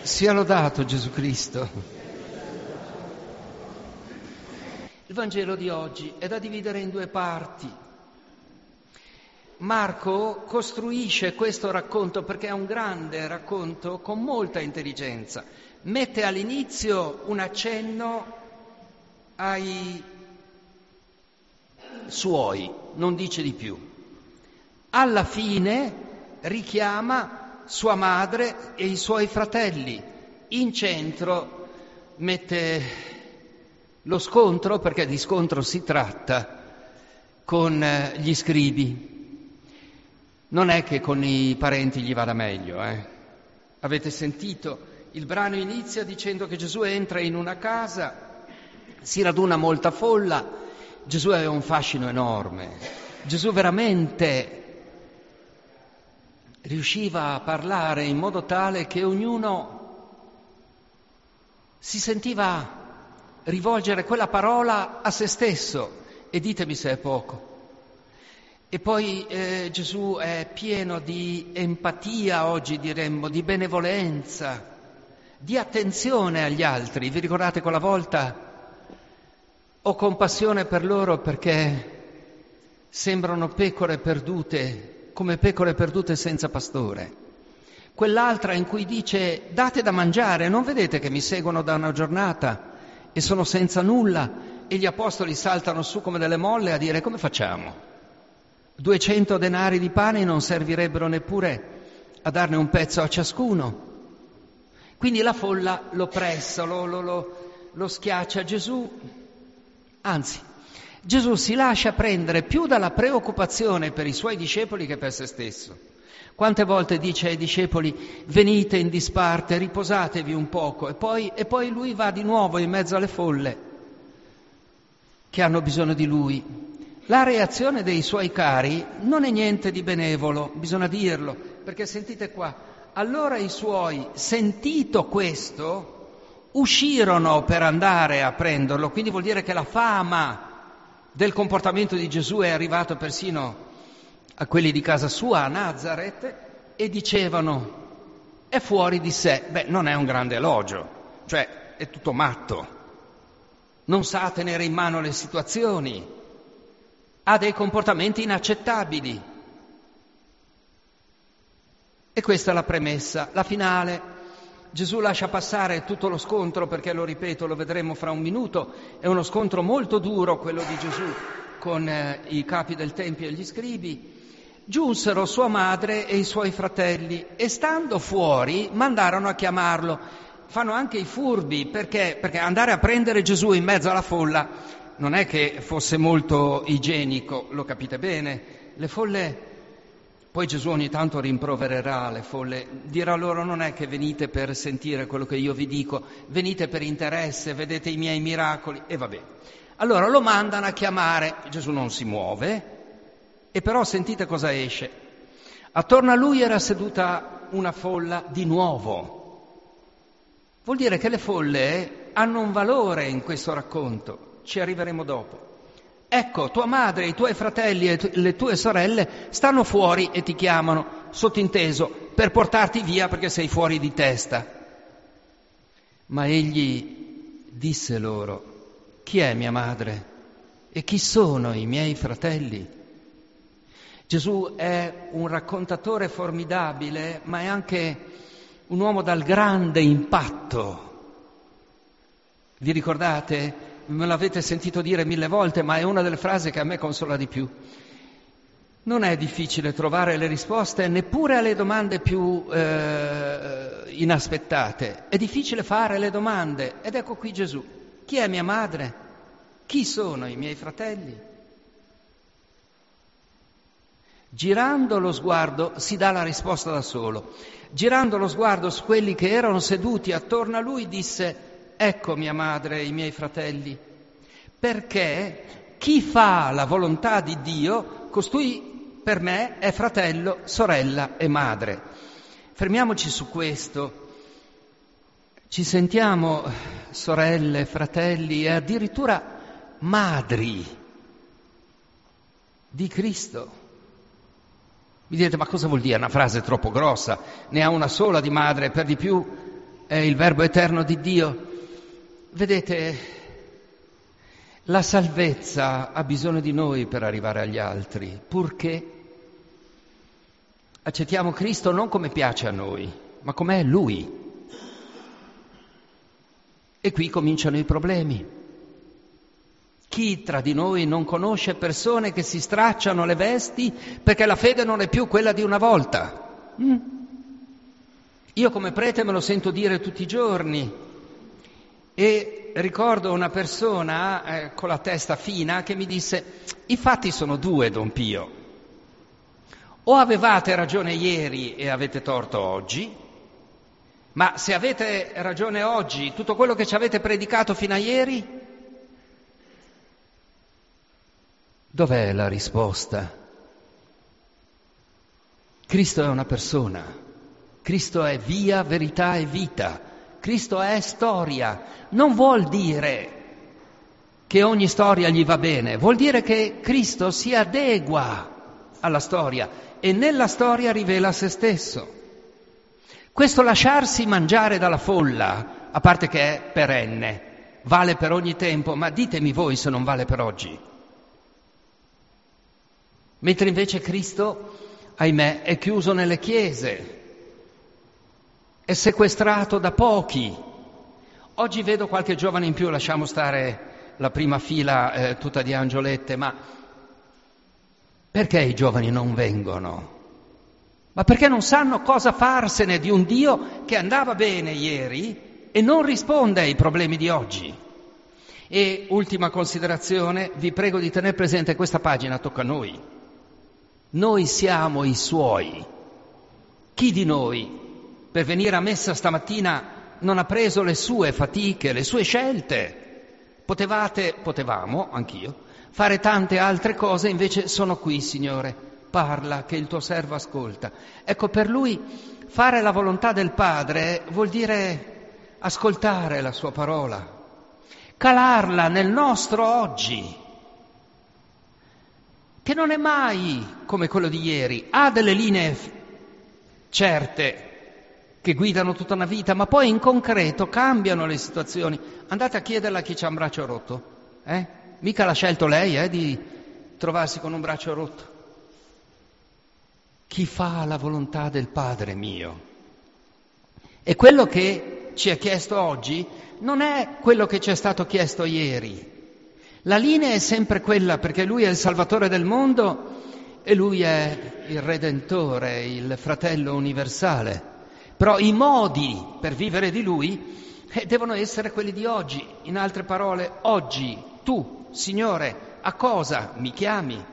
Sia lodato Gesù Cristo. Il Vangelo di oggi è da dividere in due parti. Marco costruisce questo racconto perché è un grande racconto con molta intelligenza. Mette all'inizio un accenno ai suoi, non dice di più. Alla fine richiama sua madre e i suoi fratelli. In centro mette lo scontro, perché di scontro si tratta, con gli scribi. Non è che con i parenti gli vada meglio, Avete sentito? Il brano inizia dicendo che Gesù entra in una casa, si raduna molta folla. Gesù aveva un fascino enorme. Gesù veramente riusciva a parlare in modo tale che ognuno si sentiva rivolgere quella parola a se stesso, e ditemi se è poco. E poi Gesù è pieno di empatia, oggi diremmo, di benevolenza, di attenzione agli altri. Vi ricordate quella volta? Ho compassione per loro perché sembrano pecore perdute, come pecore perdute senza pastore. Quell'altra in cui dice: date da mangiare, non vedete che mi seguono da una giornata e sono senza nulla? E gli apostoli saltano su come delle molle a dire: come facciamo? 200 denari di pane non servirebbero neppure a darne un pezzo a ciascuno. Quindi la folla lo pressa, lo schiaccia. Anzi, Gesù si lascia prendere più dalla preoccupazione per i suoi discepoli che per se stesso. Quante volte dice ai discepoli: venite in disparte, riposatevi un poco, e poi lui va di nuovo in mezzo alle folle che hanno bisogno di lui. La reazione dei suoi cari non è niente di benevolo, bisogna dirlo, perché sentite qua: allora i suoi, sentito questo, uscirono per andare a prenderlo. Quindi vuol dire che la fama del comportamento di Gesù è arrivata persino a quelli di casa sua, a Nazaret, e dicevano: è fuori di sé. Non è un grande elogio, cioè è tutto matto, non sa tenere in mano le situazioni, ha dei comportamenti inaccettabili. E questa è la premessa. La finale: Gesù lascia passare tutto lo scontro, perché, lo ripeto, lo vedremo fra un minuto, è uno scontro molto duro quello di Gesù con i capi del Tempio e gli scribi. Giunsero sua madre e i suoi fratelli e, stando fuori, mandarono a chiamarlo. Fanno anche i furbi, perché andare a prendere Gesù in mezzo alla folla non è che fosse molto igienico, lo capite bene. Le folle, poi Gesù ogni tanto rimprovererà le folle, dirà loro: non è che venite per sentire quello che io vi dico, venite per interesse, vedete i miei miracoli. E vabbè, allora lo mandano a chiamare. Gesù non si muove, e però sentite cosa esce. Attorno a lui era seduta una folla di nuovo. Vuol dire che le folle hanno un valore in questo racconto. Ci arriveremo dopo. Ecco, tua madre, i tuoi fratelli e le tue sorelle stanno fuori e ti chiamano, sottinteso, per portarti via perché sei fuori di testa. Ma egli disse loro: chi è mia madre e chi sono i miei fratelli? Gesù è un raccontatore formidabile, ma è anche un uomo dal grande impatto. Vi ricordate? Me l'avete sentito dire 1000 volte, ma è una delle frasi che a me consola di più. Non è difficile trovare le risposte neppure alle domande più inaspettate. È difficile fare le domande. Ed ecco qui Gesù: chi è mia madre? Chi sono i miei fratelli? Girando lo sguardo, si dà la risposta da solo. Girando lo sguardo su quelli che erano seduti attorno a lui, disse: ecco mia madre e i miei fratelli, perché chi fa la volontà di Dio, costui per me è fratello, sorella e madre. Fermiamoci su questo. Ci sentiamo sorelle, fratelli e addirittura madri di Cristo. Mi direte: ma cosa vuol dire? Una frase troppo grossa, ne ha una sola di madre, per di più è il Verbo eterno di Dio. Vedete, la salvezza ha bisogno di noi per arrivare agli altri, purché accettiamo Cristo non come piace a noi, ma come è Lui. E qui cominciano i problemi. Chi tra di noi non conosce persone che si stracciano le vesti perché la fede non è più quella di una volta? Io come prete me lo sento dire tutti i giorni e ricordo una persona con la testa fina che mi disse: i fatti sono due, Don Pio. O avevate ragione ieri e avete torto oggi, ma se avete ragione oggi, tutto quello che ci avete predicato fino a ieri, dov'è la risposta? Cristo è una persona, Cristo è via, verità e vita, Cristo è storia. Non vuol dire che ogni storia gli va bene, vuol dire che Cristo si adegua alla storia e nella storia rivela se stesso. Questo lasciarsi mangiare dalla folla, a parte che è perenne, vale per ogni tempo, ma ditemi voi se non vale per oggi. Mentre invece Cristo, ahimè, è chiuso nelle chiese, è sequestrato da pochi. Oggi vedo qualche giovane in più, lasciamo stare la prima fila tutta di angiolette, ma perché i giovani non vengono? Ma perché non sanno cosa farsene di un Dio che andava bene ieri e non risponde ai problemi di oggi? E ultima considerazione, vi prego di tenere presente, questa pagina tocca a noi. Noi siamo i Suoi. Chi di noi per venire a messa stamattina non ha preso le sue fatiche, le sue scelte? Potevamo, anch'io, fare tante altre cose, invece sono qui, Signore. Parla, che il tuo servo ascolta. Ecco, per lui fare la volontà del Padre vuol dire ascoltare la sua parola, calarla nel nostro oggi, che non è mai come quello di ieri. Ha delle linee certe che guidano tutta una vita, ma poi in concreto cambiano le situazioni. Andate a chiederla a chi c'ha un braccio rotto, Mica l'ha scelto lei, di trovarsi con un braccio rotto. Chi fa la volontà del Padre mio. E quello che ci è chiesto oggi non è quello che ci è stato chiesto ieri. La linea è sempre quella, perché Lui è il Salvatore del mondo e Lui è il Redentore, il Fratello universale. Però i modi per vivere di Lui devono essere quelli di oggi. In altre parole, oggi tu, Signore, a cosa mi chiami?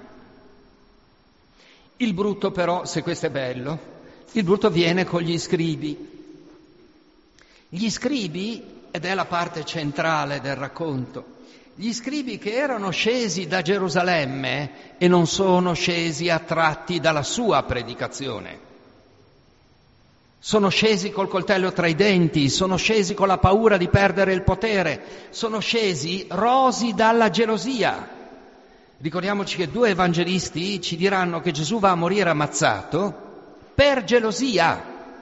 Il brutto però, se questo è bello, il brutto viene con gli scribi. Gli scribi, ed è la parte centrale del racconto, gli scribi che erano scesi da Gerusalemme e non sono scesi attratti dalla sua predicazione. Sono scesi col coltello tra i denti, sono scesi con la paura di perdere il potere, sono scesi rosi dalla gelosia. Ricordiamoci che 2 evangelisti ci diranno che Gesù va a morire ammazzato per gelosia.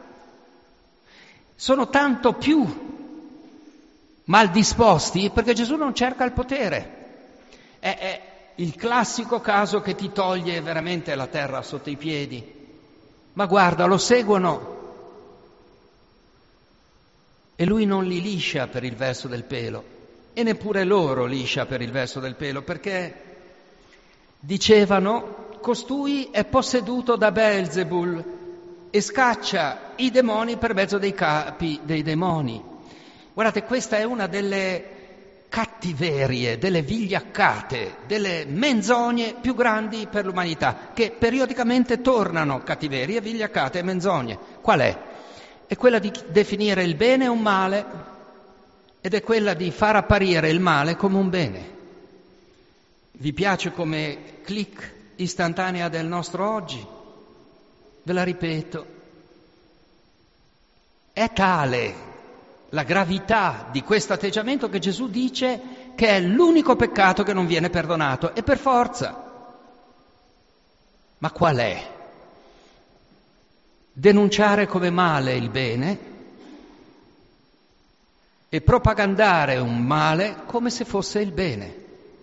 Sono tanto più mal disposti perché Gesù non cerca il potere. È il classico caso che ti toglie veramente la terra sotto i piedi. Ma guarda, lo seguono e lui non li liscia per il verso del pelo e neppure loro liscia per il verso del pelo, perché dicevano: costui è posseduto da Beelzebul e scaccia i demoni per mezzo dei capi dei demoni. Guardate, questa è una delle cattiverie, delle vigliaccate, delle menzogne più grandi per l'umanità, che periodicamente tornano, cattiverie, vigliaccate e menzogne. Qual è? È quella di definire il bene un male ed è quella di far apparire il male come un bene. Vi piace come click istantanea del nostro oggi? Ve la ripeto. È tale la gravità di questo atteggiamento che Gesù dice che è l'unico peccato che non viene perdonato, e per forza. Ma qual è? Denunciare come male il bene e propagandare un male come se fosse il bene.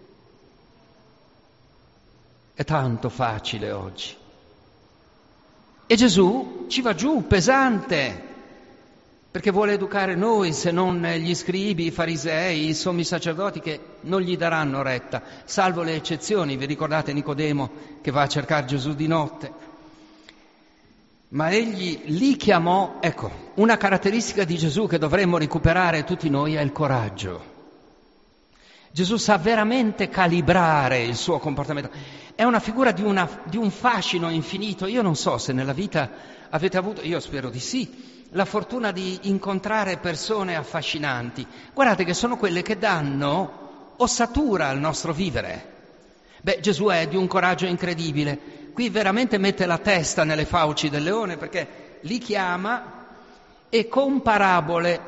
È tanto facile oggi. E Gesù ci va giù pesante, perché vuole educare noi, se non gli scribi, i farisei, i sommi sacerdoti che non gli daranno retta, salvo le eccezioni. Vi ricordate Nicodemo che va a cercare Gesù di notte? Ma egli li chiamò, ecco, una caratteristica di Gesù che dovremmo recuperare tutti noi è il coraggio. Gesù sa veramente calibrare il suo comportamento. È una figura di un fascino infinito. Io non so se nella vita avete avuto, io spero di sì, la fortuna di incontrare persone affascinanti. Guardate che sono quelle che danno ossatura al nostro vivere. Gesù è di un coraggio incredibile. Qui veramente mette la testa nelle fauci del leone, perché li chiama e con parabole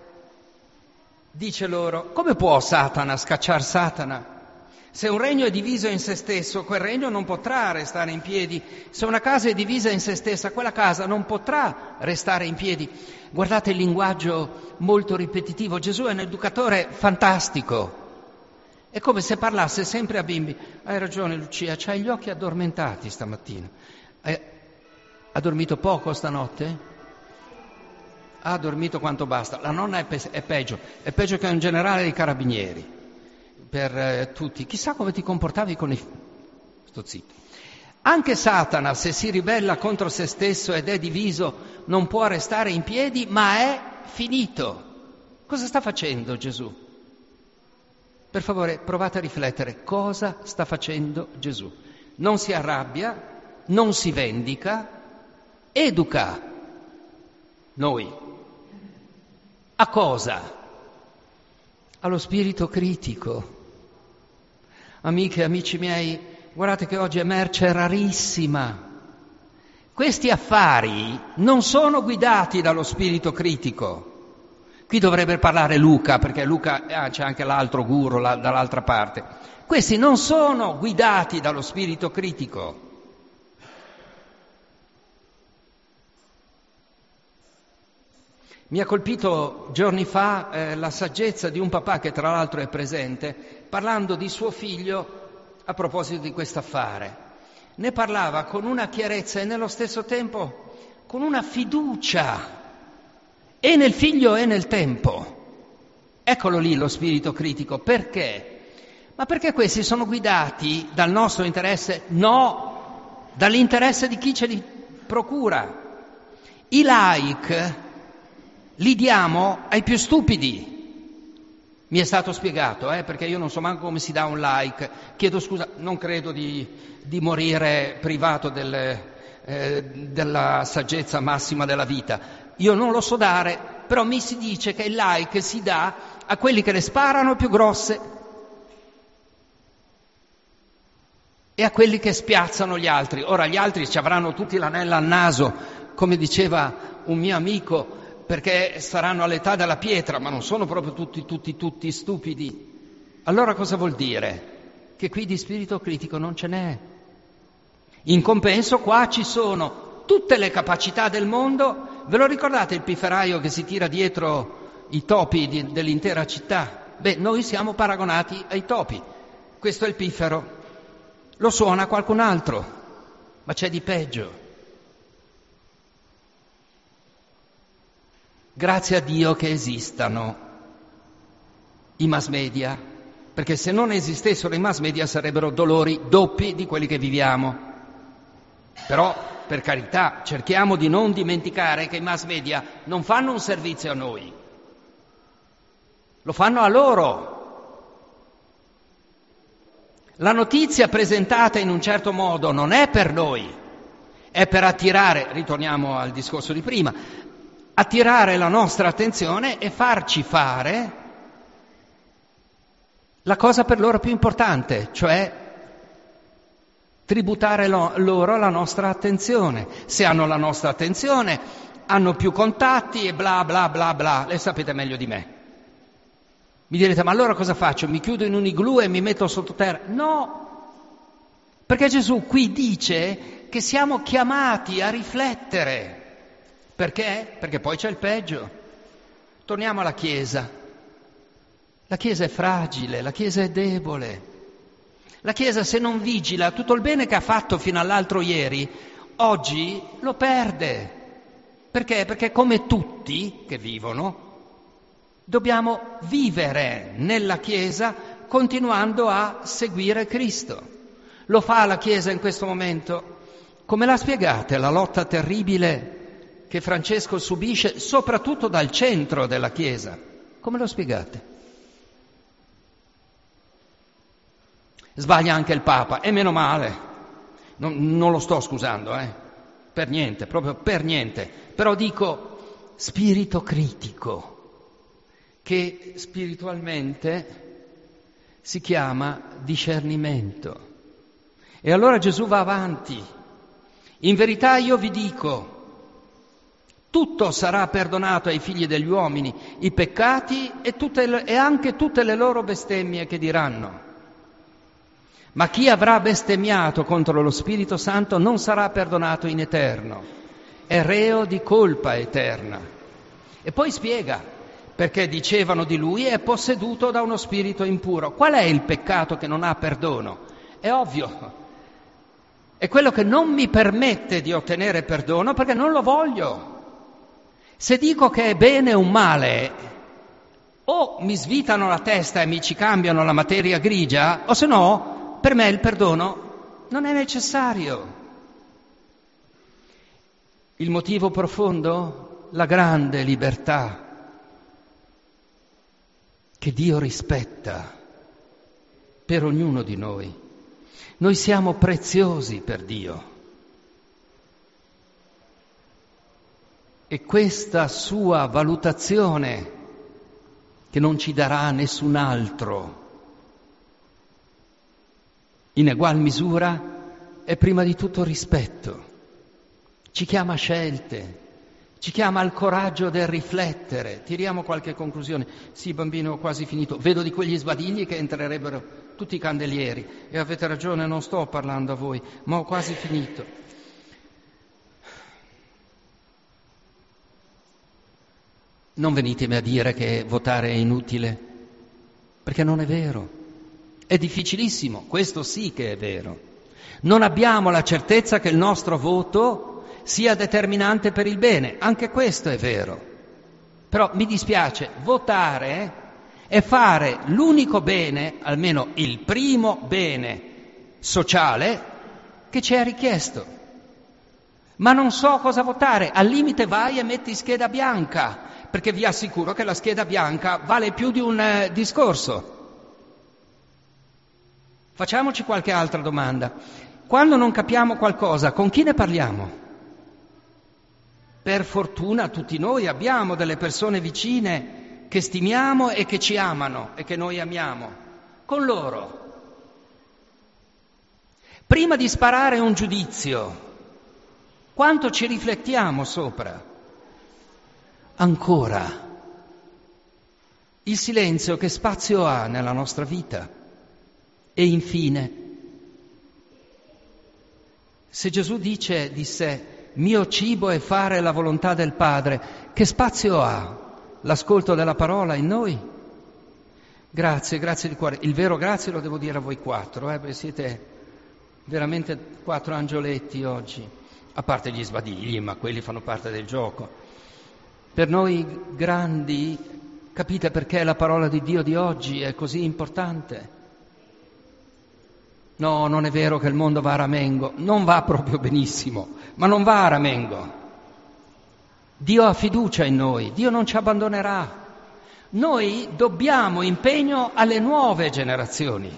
dice loro: come può Satana scacciare Satana? Se un regno è diviso in se stesso, quel regno non potrà restare in piedi. Se una casa è divisa in se stessa, quella casa non potrà restare in piedi. Guardate il linguaggio molto ripetitivo. Gesù è un educatore fantastico. È come se parlasse sempre a bimbi. Hai ragione Lucia, c'hai gli occhi addormentati stamattina. Ha dormito poco stanotte? Ha dormito quanto basta. La nonna è peggio che un generale dei carabinieri. Per tutti. Chissà come ti comportavi con i... Sto zitto. Anche Satana, se si ribella contro se stesso ed è diviso, non può restare in piedi, ma è finito. Cosa sta facendo Gesù? Per favore, provate a riflettere. Cosa sta facendo Gesù? Non si arrabbia, non si vendica, educa noi. A cosa? Allo spirito critico. Amiche e amici miei, guardate che oggi è merce rarissima. Questi affari non sono guidati dallo spirito critico. Qui dovrebbe parlare Luca, perché Luca c'è anche l'altro guru dall'altra parte. Questi non sono guidati dallo spirito critico. Mi ha colpito giorni fa la saggezza di un papà che tra l'altro è presente, parlando di suo figlio a proposito di questo affare. Ne parlava con una chiarezza e nello stesso tempo con una fiducia e nel figlio e nel tempo. Eccolo lì lo spirito critico. Perché? Ma perché questi sono guidati dal nostro interesse? No, dall'interesse di chi ce li procura. I like li diamo ai più stupidi. Mi è stato spiegato, perché io non so manco come si dà un like. Chiedo scusa, non credo di morire privato della saggezza massima della vita. Io non lo so dare, però mi si dice che il like si dà a quelli che le sparano più grosse e a quelli che spiazzano gli altri. Ora gli altri ci avranno tutti l'anello al naso, come diceva un mio amico, perché saranno all'età della pietra, ma non sono proprio tutti stupidi. Allora cosa vuol dire? Che qui di spirito critico non ce n'è. In compenso qua ci sono tutte le capacità del mondo. Ve lo ricordate il pifferaio che si tira dietro i topi dell'intera città? Noi siamo paragonati ai topi. Questo è il piffero. Lo suona qualcun altro, ma c'è di peggio. Grazie a Dio che esistano i mass media, perché se non esistessero i mass media sarebbero dolori doppi di quelli che viviamo. Però, per carità, cerchiamo di non dimenticare che i mass media non fanno un servizio a noi, lo fanno a loro. La notizia presentata in un certo modo non è per noi, è per attirare, ritorniamo al discorso di prima, attirare la nostra attenzione e farci fare la cosa per loro più importante, cioè tributare loro la nostra attenzione. Se hanno la nostra attenzione, hanno più contatti e bla bla bla bla, le sapete meglio di me. Mi direte, ma allora cosa faccio? Mi chiudo in un igloo e mi metto sottoterra? No, perché Gesù qui dice che siamo chiamati a riflettere. Perché? Perché poi c'è il peggio. Torniamo alla Chiesa. La Chiesa è fragile, la Chiesa è debole. La Chiesa, se non vigila, tutto il bene che ha fatto fino all'altro ieri, oggi lo perde. Perché? Perché come tutti che vivono, dobbiamo vivere nella Chiesa continuando a seguire Cristo. Lo fa la Chiesa in questo momento? Come la spiegate la lotta terribile che Francesco subisce, soprattutto dal centro della Chiesa? Come lo spiegate? Sbaglia anche il Papa, e meno male, non lo sto scusando, per niente, proprio per niente, però dico spirito critico, che spiritualmente si chiama discernimento. E allora Gesù va avanti. In verità io vi dico, tutto sarà perdonato ai figli degli uomini, i peccati e anche tutte le loro bestemmie che diranno. Ma chi avrà bestemmiato contro lo Spirito Santo non sarà perdonato in eterno, è reo di colpa eterna. E poi spiega, perché dicevano di lui è posseduto da uno spirito impuro. Qual è il peccato che non ha perdono? È ovvio, è quello che non mi permette di ottenere perdono perché non lo voglio. Se dico che è bene un male, o mi svitano la testa e mi ci cambiano la materia grigia, o se no, per me il perdono non è necessario. Il motivo profondo? La grande libertà che Dio rispetta per ognuno di noi. Noi siamo preziosi per Dio. E questa sua valutazione, che non ci darà nessun altro, in egual misura, è prima di tutto rispetto. Ci chiama a scelte, ci chiama al coraggio del riflettere. Tiriamo qualche conclusione. Sì, bambino, ho quasi finito. Vedo di quegli sbadigli che entrerebbero tutti i candelieri. E avete ragione, non sto parlando a voi, ma ho quasi finito. Non venitemi a dire che votare è inutile, perché non è vero. È difficilissimo, questo sì che è vero. Non abbiamo la certezza che il nostro voto sia determinante per il bene, anche questo è vero. Però mi dispiace, votare è fare l'unico bene, almeno il primo bene sociale che ci è richiesto. Ma non so cosa votare, al limite vai e metti scheda bianca, perché vi assicuro che la scheda bianca vale più di un discorso. Facciamoci qualche altra domanda. Quando non capiamo qualcosa, con chi ne parliamo? Per fortuna tutti noi abbiamo delle persone vicine che stimiamo e che ci amano e che noi amiamo. Con loro. Prima di sparare un giudizio, quanto ci riflettiamo sopra? Ancora, il silenzio che spazio ha nella nostra vita? E infine, se Gesù dice di sé, mio cibo è fare la volontà del Padre, che spazio ha l'ascolto della parola in noi? Grazie di cuore. Il vero grazie lo devo dire a voi quattro, perché siete veramente 4 angioletti oggi, a parte gli sbadigli, ma quelli fanno parte del gioco. Per noi grandi, capite perché la parola di Dio di oggi è così importante? No, non è vero che il mondo va a ramengo, non va proprio benissimo, ma non va a ramengo. Dio ha fiducia in noi, Dio non ci abbandonerà. Noi dobbiamo impegno alle nuove generazioni.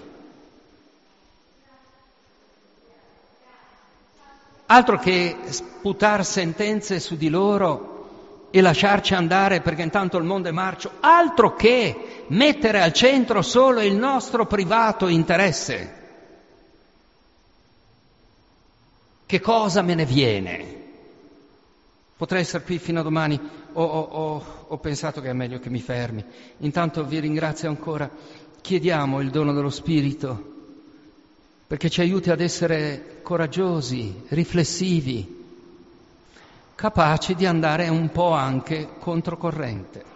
Altro che sputar sentenze su di loro e lasciarci andare perché intanto il mondo è marcio, altro che mettere al centro solo il nostro privato interesse. Che cosa me ne viene? Potrei essere qui fino a domani, ho pensato che è meglio che mi fermi. Intanto vi ringrazio ancora, chiediamo il dono dello Spirito perché ci aiuti ad essere coraggiosi, riflessivi, capaci di andare un po' anche controcorrente.